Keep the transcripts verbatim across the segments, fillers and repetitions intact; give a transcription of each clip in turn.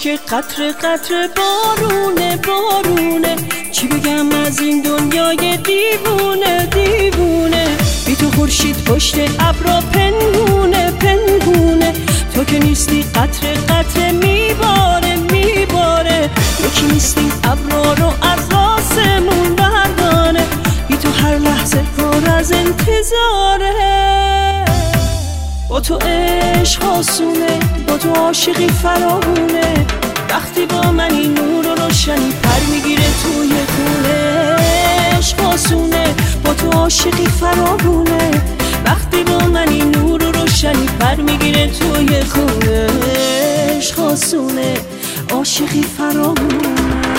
چیکه قطره قطره بارونه بارونه، چی بگم از این دنیای دیوونه دیوونه. بی تو خورشید پشت ابرا پنهونه پنهونه، تو که نیستی قطره قطره میباره میباره. یکی نیستی ابرا رو از آسمون بردانه، بی تو هر لحظه پر از انتظاره. با تو عشق آسونه، با تو عاشقی فراوونه، وقتی با منی نور و روشنی پر میگیره توی خونه. عشق آسونه، با تو عاشقی فراوونه، وقتی با منی نور و روشنی پر میگیره توی خونه. عشق آسونه، عاشقی فراوونه.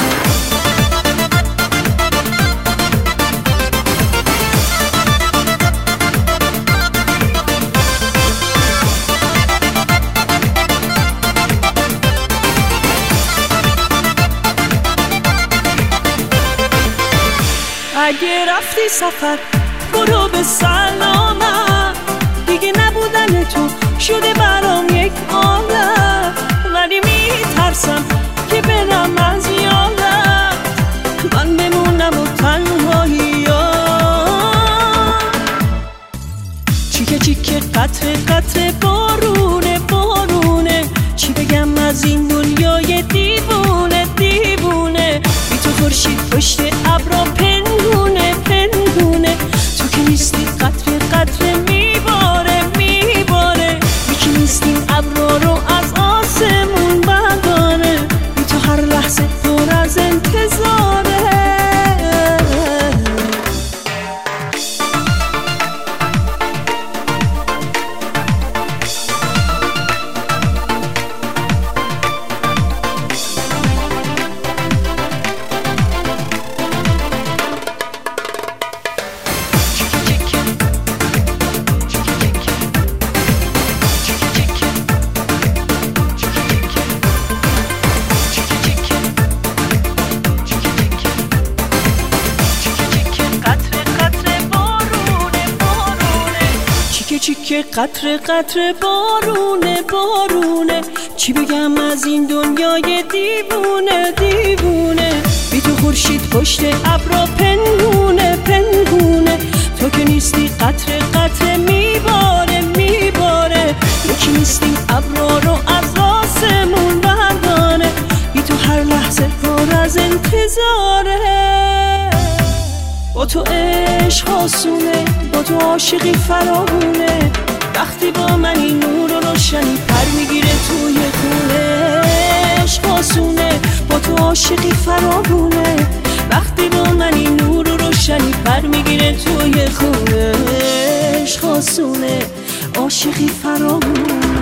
اگه رفتی سفر برو به سلامت، دیگه نبودن تو شده برام یک عالم. ولی میترسم که برم از یادت، من بمونم و تنهایی. چیکه چیکه قطره قطره بارونه بارونه، چی بگم از این دنیای دیوونه دیوونه. بی تو خورشید پشت ابرا پنهونه پنهونه، تو که نیستی قطره قطره میباره میباره. یکی نیستیم ابرا رو از آسمون بردانه، بی تو هر لحظه پر از انتظاره. چیکه قطره قطره بارونه بارونه، چی بگم از این دنیای دیوونه دیوونه. بی تو خورشید پشت ابرا پنهونه پنهونه، تو که نیستی قطره قطره میباره میباره. یکی نیستی ابرا رو از آسمون بردانه، بی تو هر لحظه پر از انتظاره. با تو عشق آسونه، با تو عاشقی فراوونه، وقتی با منی نور و روشنی پر میگیره توی خونه. عشق آسونه، با تو عاشقی فراوونه، وقتی با منی نور و روشنی پر میگیره توی خونه. عشق آسونه، عاشقی فراوونه.